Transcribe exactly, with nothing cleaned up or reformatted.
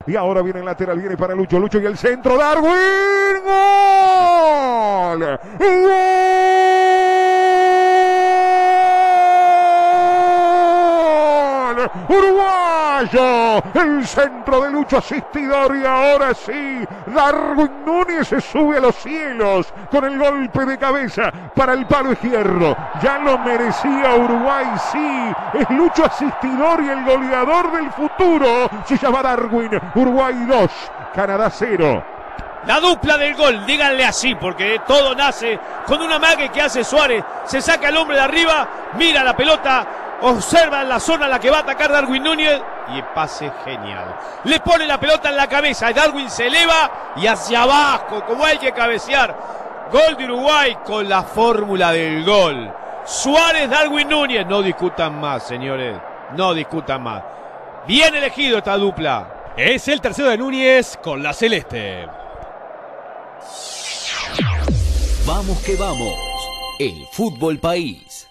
Y ahora viene el lateral, viene para Lucho, Lucho y el centro, Darwin, ¡gol! ¡Gol! Uruguayo, el centro de Lucho asistidor y ahora sí, Darwin Núñez se sube a los cielos con el golpe de cabeza para el palo izquierdo. Ya lo merecía Uruguay, sí, es Lucho asistidor y el goleador del futuro se llama Darwin. Uruguay dos, Canadá cero. La dupla del gol, díganle así, porque todo nace con una mague que hace Suárez. Se saca el hombre de arriba, mira la pelota, observa la zona en la que va a atacar Darwin Núñez y pase genial. Le pone la pelota en la cabeza, Darwin se eleva y hacia abajo, como hay que cabecear. Gol de Uruguay con la fórmula del gol. Suárez, Darwin Núñez, no discutan más, señores, no discutan más. Bien elegido esta dupla. Es el tercero de Núñez con la celeste. Vamos que vamos, el Fútbol País.